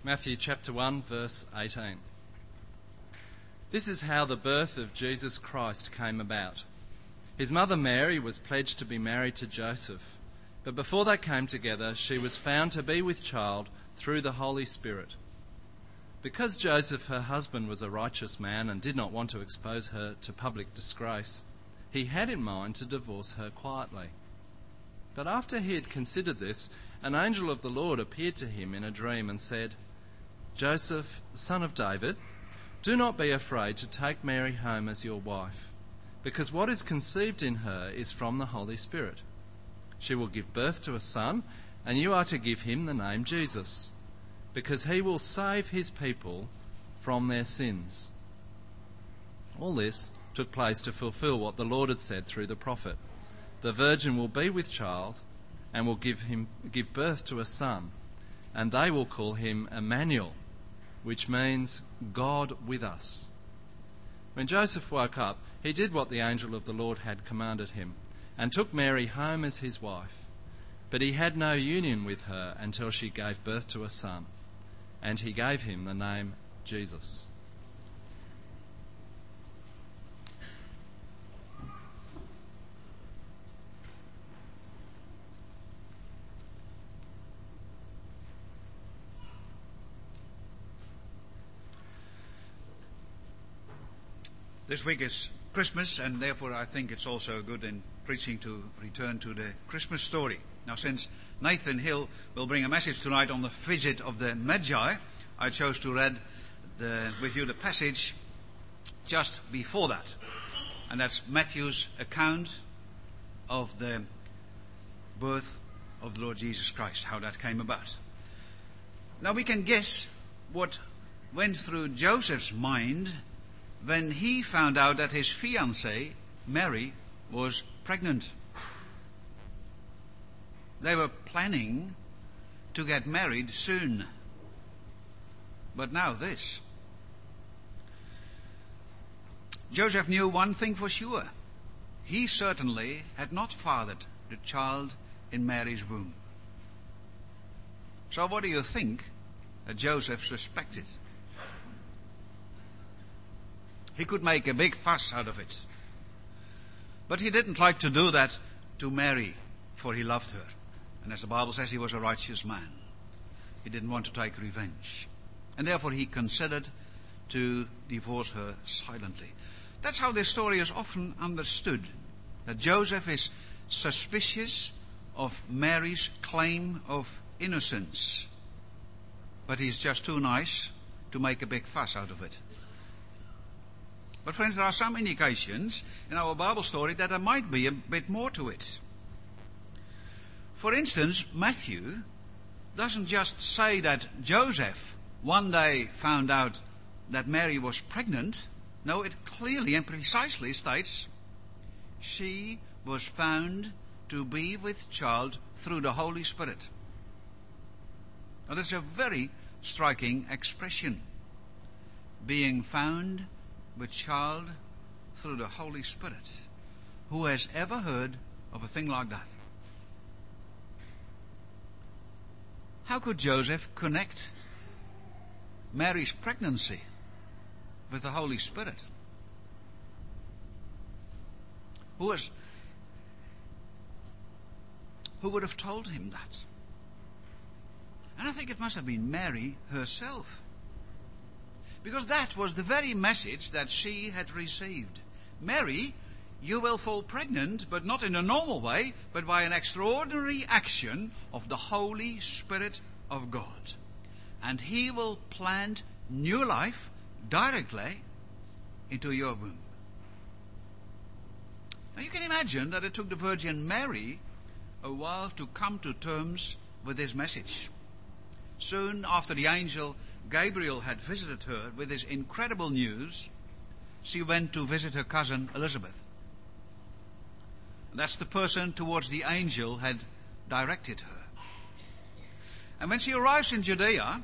Matthew chapter 1, verse 18. This is how the birth of Jesus Christ came about. His mother Mary was pledged to be married to Joseph, but before they came together, she was found to be with child through the Holy Spirit. Because Joseph, her husband, was a righteous man and did not want to expose her to public disgrace, he had in mind to divorce her quietly. But after he had considered this, an angel of the Lord appeared to him in a dream and said, "Joseph, son of David, do not be afraid to take Mary home as your wife, because what is conceived in her is from the Holy Spirit. She will give birth to a son, and you are to give him the name Jesus, because he will save his people from their sins." All this took place to fulfill what the Lord had said through the prophet. The virgin will be with child and will give birth to a son, and they will call him Emmanuel, which means God with us. When Joseph woke up, he did what the angel of the Lord had commanded him, and took Mary home as his wife. But he had no union with her until she gave birth to a son, and he gave him the name Jesus. This week is Christmas, and therefore I think it's also good in preaching to return to the Christmas story. Now, since Nathan Hill will bring a message tonight on the visit of the Magi, I chose to read with you the passage just before that. And that's Matthew's account of the birth of the Lord Jesus Christ, how that came about. Now we can guess what went through Joseph's mind when he found out that his fiancée, Mary, was pregnant. They were planning to get married soon. But now this. Joseph knew one thing for sure. He certainly had not fathered the child in Mary's womb. So what do you think that Joseph suspected? He could make a big fuss out of it. But he didn't like to do that to Mary, for he loved her. And as the Bible says, he was a righteous man. He didn't want to take revenge. And therefore he considered to divorce her silently. That's how this story is often understood. That Joseph is suspicious of Mary's claim of innocence. But he's just too nice to make a big fuss out of it. But friends, there are some indications in our Bible story that there might be a bit more to it. For instance, Matthew doesn't just say that Joseph one day found out that Mary was pregnant. No, it clearly and precisely states she was found to be with child through the Holy Spirit. Now, that's a very striking expression. Being found with child through the Holy Spirit. Who has ever heard of a thing like that? How could Joseph connect Mary's pregnancy with the Holy Spirit? Who would have told him that? And I think it must have been Mary herself. Because that was the very message that she had received. Mary, you will fall pregnant, but not in a normal way, but by an extraordinary action of the Holy Spirit of God. And he will plant new life directly into your womb. Now you can imagine that it took the Virgin Mary a while to come to terms with this message. Soon after the angel Gabriel had visited her with this incredible news, she went to visit her cousin Elizabeth. And that's the person towards the angel had directed her. And when she arrives in Judea,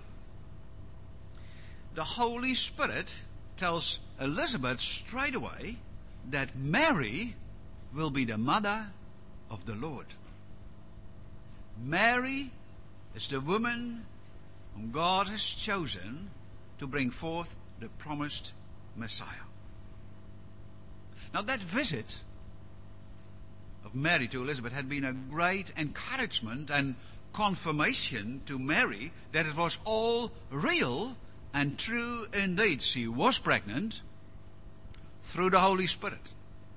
the Holy Spirit tells Elizabeth straight away that Mary will be the mother of the Lord. Mary is the woman whom God has chosen to bring forth the promised Messiah. Now that visit of Mary to Elizabeth had been a great encouragement and confirmation to Mary that it was all real and true indeed. She was pregnant through the Holy Spirit.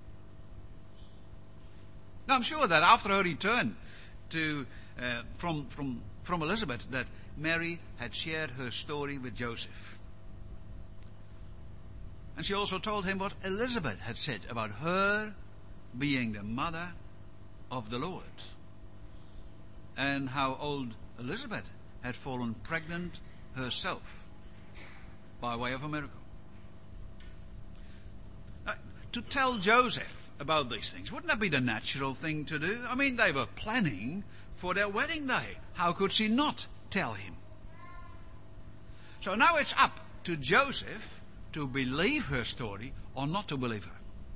Now I'm sure that after her return from Elizabeth, that Mary had shared her story with Joseph. And she also told him what Elizabeth had said about her being the mother of the Lord, and how old Elizabeth had fallen pregnant herself by way of a miracle. Now, to tell Joseph about these things, wouldn't that be the natural thing to do? I mean, they were planning for their wedding day. How could she not tell him? So now it's up to Joseph to believe her story or not to believe her.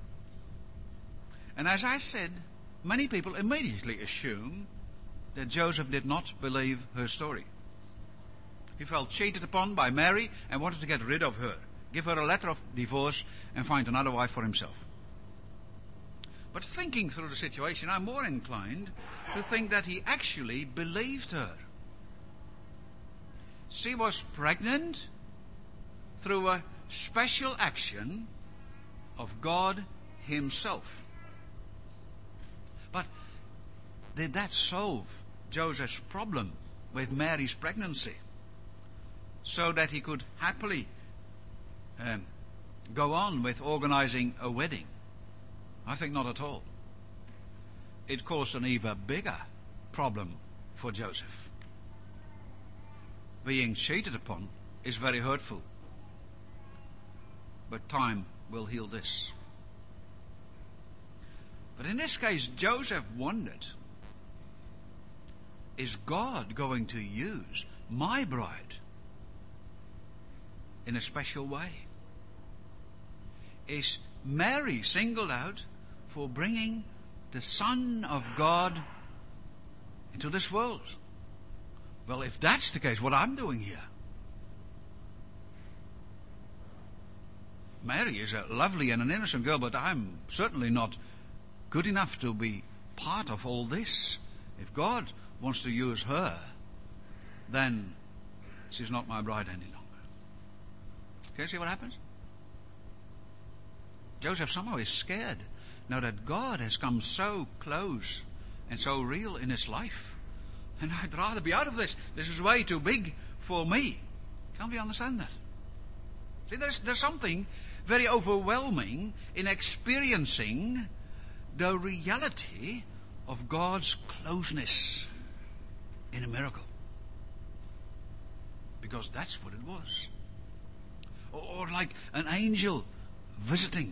And as I said, many people immediately assume that Joseph did not believe her story. He felt cheated upon by Mary and wanted to get rid of her, give her a letter of divorce and find another wife for himself. But thinking through the situation, I'm more inclined to think that he actually believed her. She was pregnant through a special action of God Himself. But did that solve Joseph's problem with Mary's pregnancy so that he could happily go on with organizing a wedding? I think not at all. It caused an even bigger problem for Joseph. Being cheated upon is very hurtful, but time will heal this. But in this case, Joseph wondered, is God going to use my bride in a special way? Is Mary singled out for bringing the Son of God into this world? Well, if that's the case, what I'm doing here? Mary is a lovely and an innocent girl, but I'm certainly not good enough to be part of all this. If God wants to use her, then she's not my bride any longer. Can you see what happens? Joseph somehow is scared now that God has come so close and so real in his life. And I'd rather be out of this. This is way too big for me. Can't we understand that? See, there's something very overwhelming in experiencing the reality of God's closeness in a miracle. Because that's what it was. Or like an angel visiting.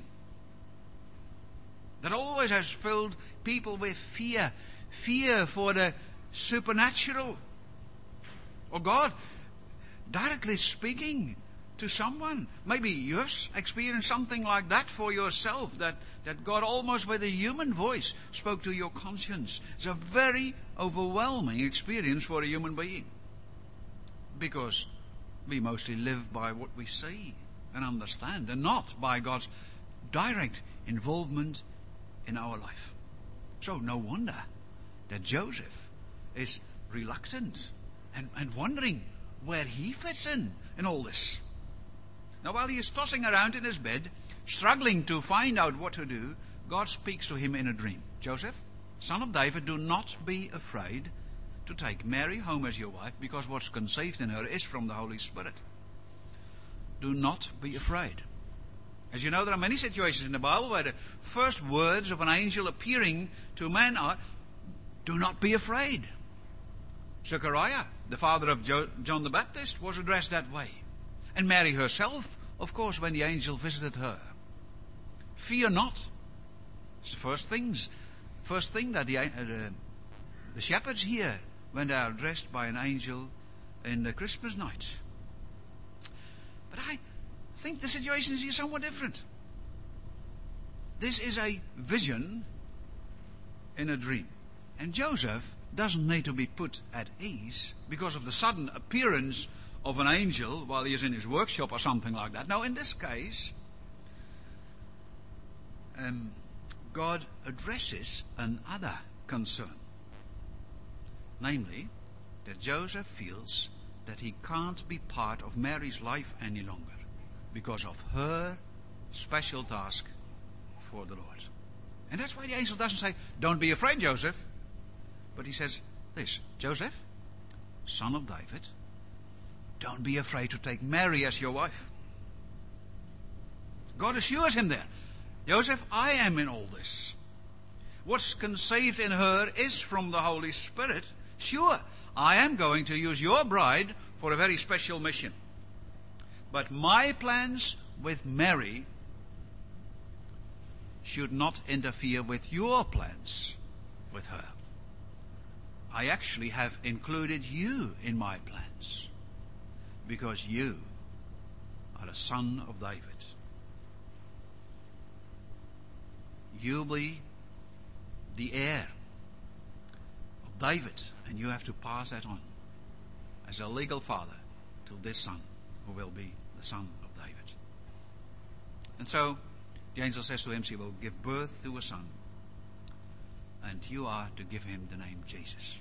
That always has filled people with fear. Fear for the supernatural. Or God directly speaking to someone. Maybe you've experienced something like that for yourself, that God almost with a human voice spoke to your conscience. It's a very overwhelming experience for a human being, because we mostly live by what we see and understand, and not by God's direct involvement in our life. So no wonder that Joseph is reluctant and wondering where he fits in all this. Now, while he is tossing around in his bed, struggling to find out what to do, God speaks to him in a dream. Joseph, son of David, do not be afraid to take Mary home as your wife, because what's conceived in her is from the Holy Spirit. Do not be afraid. As you know, there are many situations in the Bible where the first words of an angel appearing to man are, do not be afraid. Zechariah, the father of John the Baptist, was addressed that way. And Mary herself, of course, when the angel visited her. Fear not. It's the first thing that the shepherds hear when they are addressed by an angel in the Christmas night. But I think the situation is here somewhat different. This is a vision in a dream. And Joseph doesn't need to be put at ease because of the sudden appearance of an angel while he is in his workshop or something like that. No, in this case, God addresses another concern. Namely, that Joseph feels that he can't be part of Mary's life any longer because of her special task for the Lord. And that's why the angel doesn't say, "Don't be afraid, Joseph." But he says this, "Joseph, son of David, don't be afraid to take Mary as your wife." God assures him there, "Joseph, I am in all this. What's conceived in her is from the Holy Spirit. Sure, I am going to use your bride for a very special mission. But my plans with Mary should not interfere with your plans with her. I actually have included you in my plans because you are a son of David. You'll be the heir of David, and you have to pass that on as a legal father to this son who will be the son of David." And so the angel says to him, "She will give birth to a son, and you are to give him the name Jesus.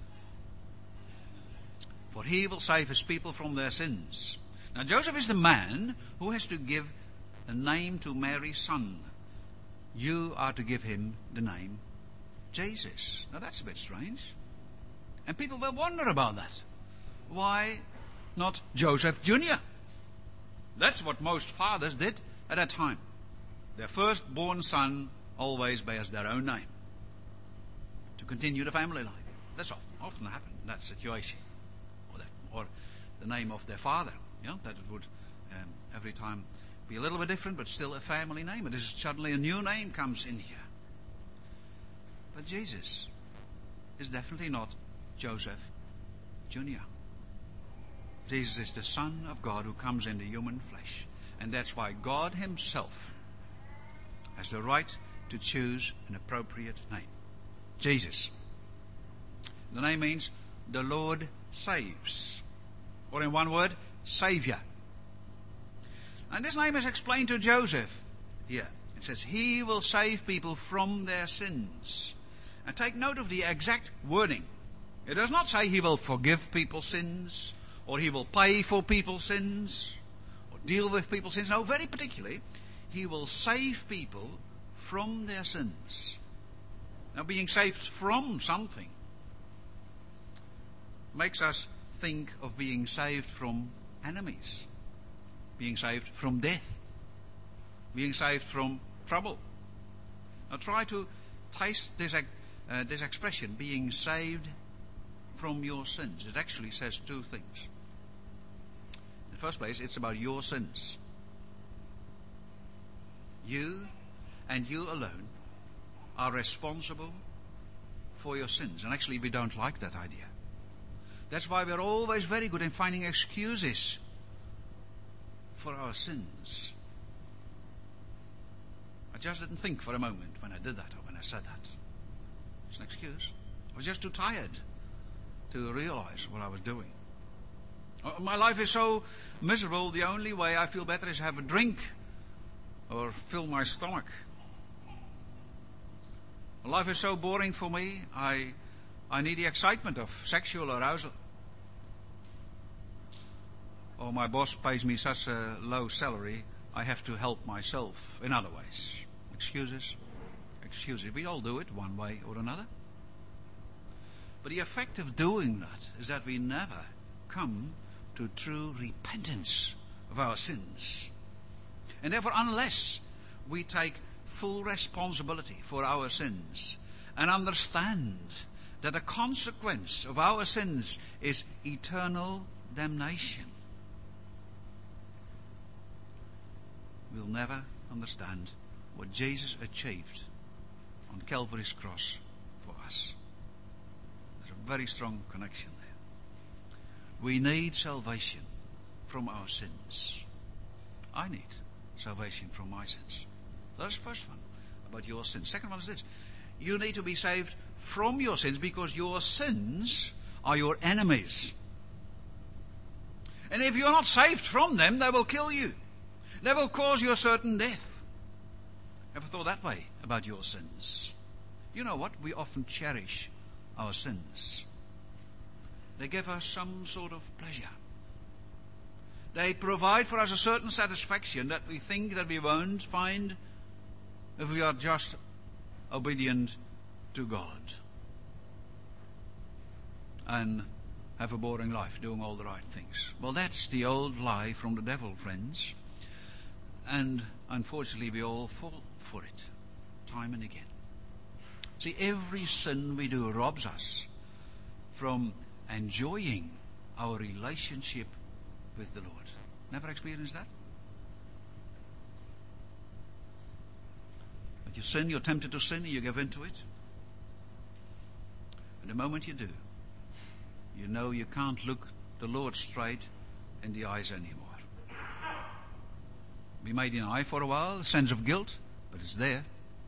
For he will save his people from their sins." Now Joseph is the man who has to give a name to Mary's son. You are to give him the name Jesus. Now that's a bit strange. And people will wonder about that. Why not Joseph Jr.? That's what most fathers did at that time. Their firstborn son always bears their own name to continue the family life. That's often happened in that situation. Or the name of their father. That it would every time be a little bit different, but still a family name. And this is suddenly a new name comes in here. But Jesus is definitely not Joseph Jr. Jesus is the Son of God who comes in the human flesh. And that's why God himself has the right to choose an appropriate name. Jesus. The name means the Lord saves. Or in one word, Savior. And this name is explained to Joseph here. It says, he will save people from their sins. And take note of the exact wording. It does not say he will forgive people's sins, or he will pay for people's sins, or deal with people's sins. No, very particularly, he will save people from their sins. Now, being saved from something makes us think of being saved from enemies, being saved from death, being saved from trouble. Now, try to taste this expression, being saved from your sins. It actually says two things. In the first place, it's about your sins. You and you alone are responsible for your sins. And actually, we don't like that idea. That's why we're always very good in finding excuses for our sins. I just didn't think for a moment when I did that or when I said that. It's an excuse. I was just too tired to realize what I was doing. My life is so miserable, the only way I feel better is have a drink or fill my stomach. Life is so boring for me, I need the excitement of sexual arousal. Or my boss pays me such a low salary, I have to help myself in other ways. Excuses. We all do it one way or another. But the effect of doing that is that we never come to true repentance of our sins. And therefore, unless we take full responsibility for our sins and understand that the consequence of our sins is eternal damnation, we'll never understand what Jesus achieved on Calvary's cross for us. There's a very strong connection there. We need salvation from our sins. I need salvation from my sins. That's the first one, about your sins. Second one is this. You need to be saved from your sins because your sins are your enemies. And if you're not saved from them, they will kill you. They will cause you a certain death. Ever thought that way about your sins? You know what? We often cherish our sins. They give us some sort of pleasure. They provide for us a certain satisfaction that we think that we won't find if we are just obedient to God and have a boring life doing all the right things. Well, that's the old lie from the devil, friends. And unfortunately, we all fall for it time and again. See, every sin we do robs us from enjoying our relationship with the Lord. Never experienced that? But you sin, you're tempted to sin, and you give in to it. And the moment you do, you know you can't look the Lord straight in the eyes anymore. Be made in eye for a while, a sense of guilt, but it's there.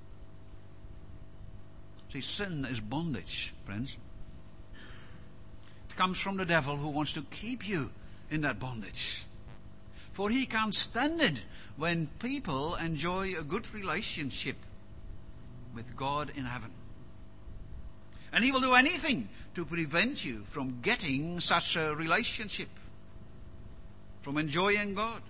See, sin is bondage, friends. It comes from the devil who wants to keep you in that bondage. For he can't stand it when people enjoy a good relationship with God in heaven. And he will do anything to prevent you from getting such a relationship, from enjoying God.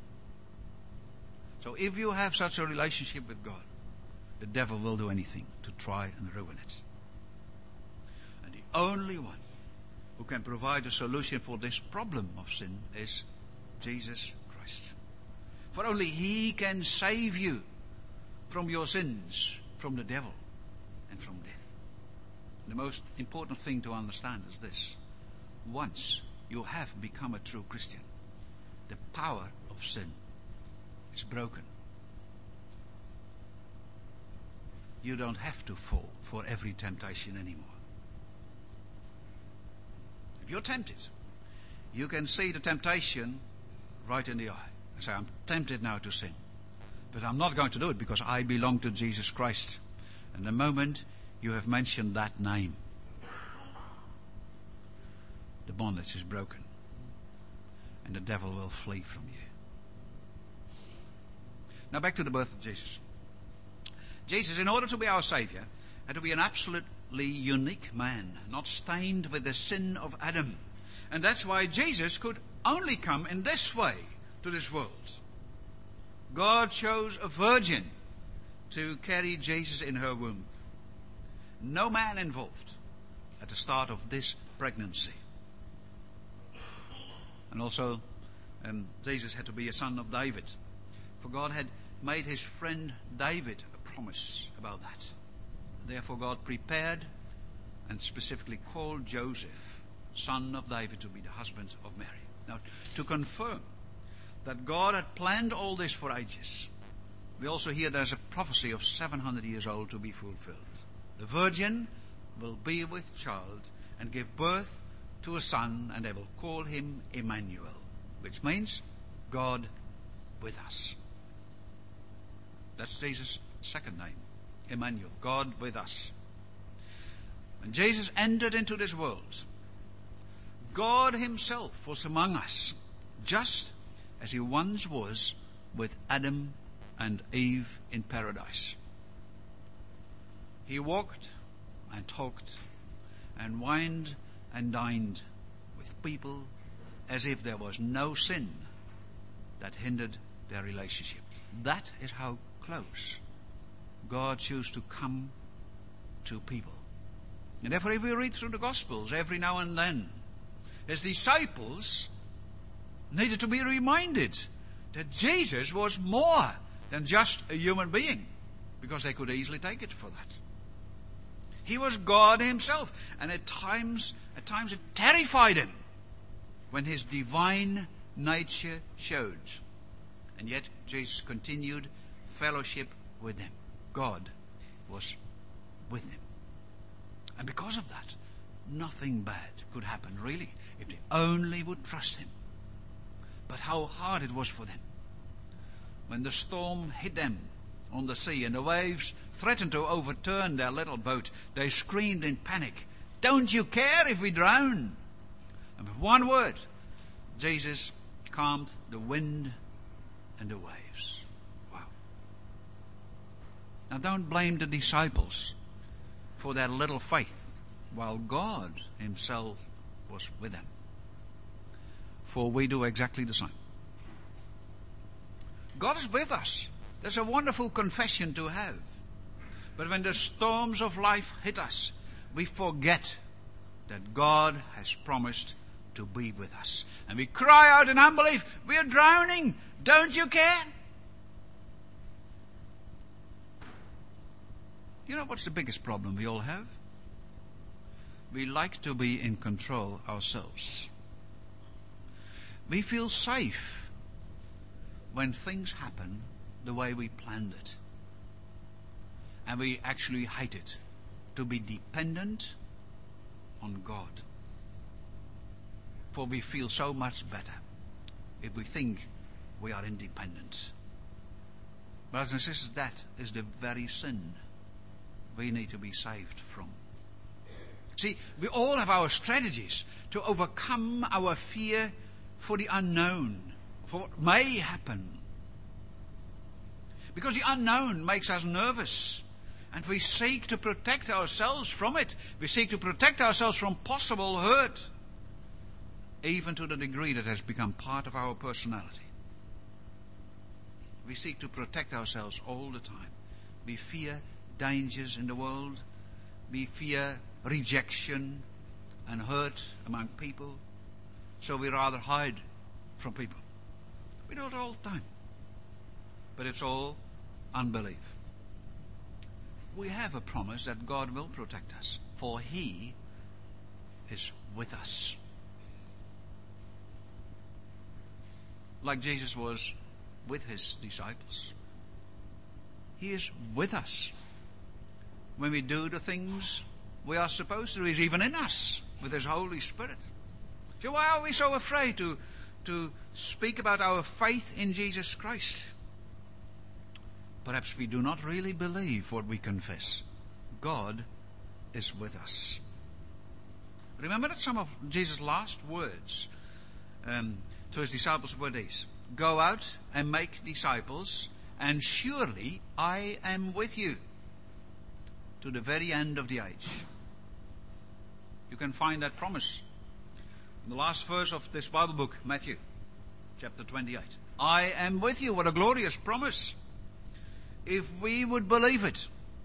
So if you have such a relationship with God, the devil will do anything to try and ruin it. And the only one who can provide a solution for this problem of sin is Jesus Christ. For only he can save you from your sins, from the devil, and from death. And the most important thing to understand is this. Once you have become a true Christian, the power of sin is broken. You don't have to fall for every temptation anymore. If you're tempted, you can see the temptation right in the eye and say, I'm tempted now to sin, but I'm not going to do it because I belong to Jesus Christ. And the moment you have mentioned that name, the bondage is broken and the devil will flee from you. Now back to the birth of Jesus. Jesus, in order to be our Savior, had to be an absolutely unique man, not stained with the sin of Adam. And that's why Jesus could only come in this way to this world. God chose a virgin to carry Jesus in her womb. No man involved at the start of this pregnancy. And also, Jesus had to be a son of David. For God had made his friend David a promise about that. Therefore God prepared and specifically called Joseph, son of David, to be the husband of Mary. Now, to confirm that God had planned all this for ages, we also hear there's a prophecy of 700 years old to be fulfilled. The virgin will be with child and give birth to a son, and they will call him Emmanuel, which means God with us. That's Jesus' second name, Emmanuel, God with us. When Jesus entered into this world, God himself was among us, just as he once was with Adam and Eve in paradise. He walked and talked and wined and dined with people as if there was no sin that hindered their relationship. That is how close God chose to come to people. And therefore, if we read through the Gospels every now and then, his disciples needed to be reminded that Jesus was more than just a human being, because they could easily take it for that. He was God himself, and at times it terrified him when his divine nature showed. And yet Jesus continued fellowship with them. God was with them. And because of that, nothing bad could happen, really, if they only would trust him. But how hard it was for them when the storm hit them on the sea, and the waves threatened to overturn their little boat. They screamed in panic, "Don't you care if we drown?" And with one word, Jesus calmed the wind and the waves. Wow. Now don't blame the disciples for their little faith, while God himself was with them. For we do exactly the same. God is with us. That's a wonderful confession to have. But when the storms of life hit us, we forget that God has promised to be with us. And we cry out in unbelief, "We are drowning. Don't you care?" You know what's the biggest problem we all have? We like to be in control ourselves. We feel safe when things happen the way we planned it. And we actually hate it to be dependent on God. For we feel so much better if we think we are independent. Brothers and sisters, that is the very sin we need to be saved from. See, we all have our strategies to overcome our fear for the unknown, for what may happen. Because the unknown makes us nervous, and we seek to protect ourselves from it. We seek to protect ourselves from possible hurt, even to the degree that has become part of our personality. We seek to protect ourselves all the time. We fear dangers in the world. We fear rejection and hurt among people. So we rather hide from people. We do it all the time. But it's all unbelief. We have a promise that God will protect us, for He is with us. Like Jesus was with His disciples. He is with us. When we do the things we are supposed to, He's even in us with His Holy Spirit. So why are we so afraid to speak about our faith in Jesus Christ? Perhaps we do not really believe what we confess. God is with us. Remember that some of Jesus' last words to His disciples were these: "Go out and make disciples, and surely I am with you to the very end of the age." You can find that promise in the last verse of this Bible book, Matthew chapter 28. I am with you. What a glorious promise. If we would believe it,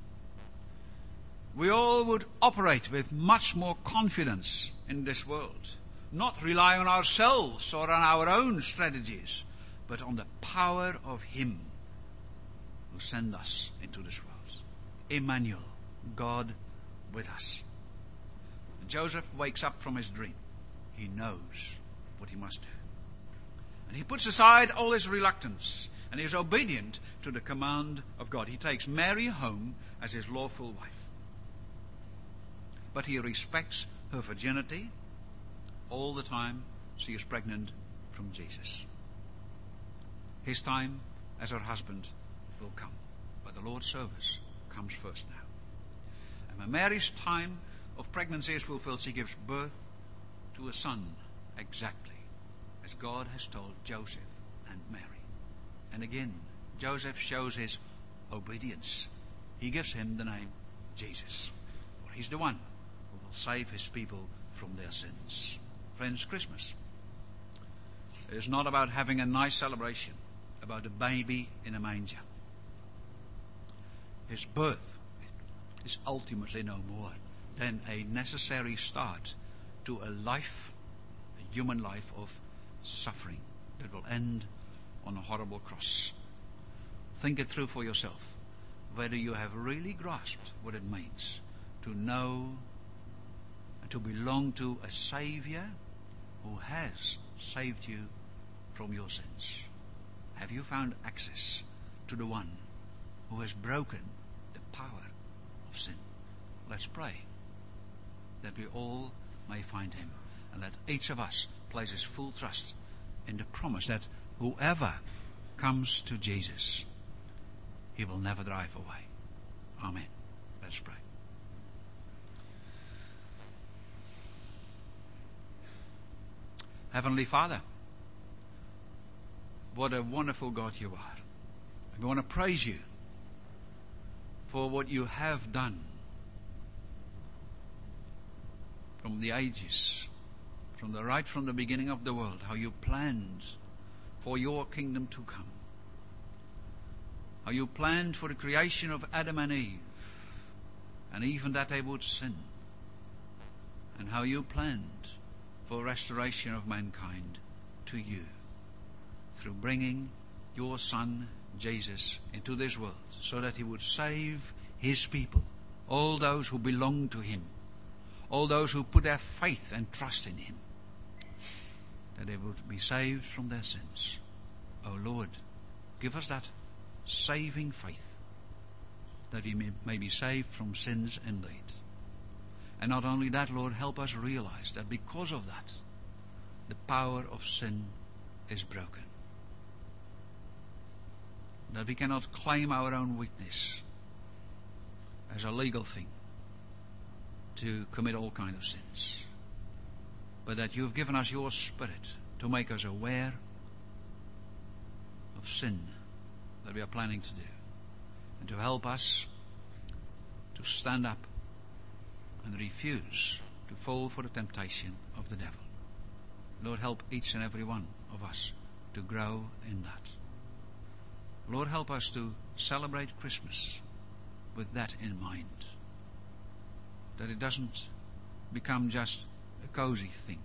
we all would operate with much more confidence in this world, not rely on ourselves or on our own strategies, but on the power of Him who sent us into this world. Emmanuel, God with us. When Joseph wakes up from his dream, he knows what he must do. And he puts aside all his reluctance, and he is obedient to the command of God. He takes Mary home as his lawful wife. But he respects her virginity all the time she is pregnant from Jesus. His time as her husband will come, but the Lord's service comes first now. And when Mary's time of pregnancy is fulfilled, she gives birth to a son, exactly as God has told Joseph and Mary. And again, Joseph shows his obedience. He gives him the name Jesus, for he's the one who will save his people from their sins. Friends, Christmas is not about having a nice celebration about a baby in a manger. His birth is ultimately no more than a necessary start to a life, a human life of suffering that will end on a horrible cross. Think it through for yourself, whether you have really grasped what it means to know and to belong to a Savior who has saved you from your sins. Have you found access to the one who has broken the power of sin? Let's pray that we all may find Him, and let each of us place his full trust in the promise that whoever comes to Jesus He will never drive away. Amen. Let's pray. Heavenly Father, what a wonderful God you are. We want to praise you for what you have done from the ages, right from the beginning of the world, how you planned for your kingdom to come. How you planned for the creation of Adam and Eve, and even that they would sin. And how you planned for restoration of mankind to you through bringing your Son, Jesus, into this world so that he would save his people, all those who belong to him, all those who put their faith and trust in him, that they would be saved from their sins. Oh Lord, give us that saving faith, that we may be saved from sins indeed. And not only that, Lord, help us realize that because of that, the power of sin is broken. That we cannot claim our own witness as a legal thing to commit all kinds of sins, but that you have given us your Spirit to make us aware of sin that we are planning to do, and to help us to stand up and refuse to fall for the temptation of the devil. Lord, help each and every one of us to grow in that. Lord, help us to celebrate Christmas with that in mind, that it doesn't become just a cozy thing,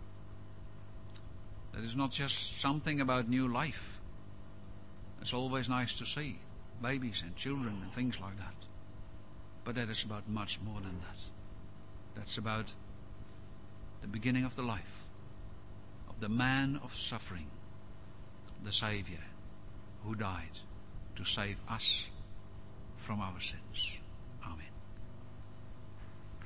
that it's not just something about new life. It's always nice to see babies and children and things like that, but that is about much more than that. That's about the beginning of the life of the man of suffering, the Savior, who died to save us from our sins.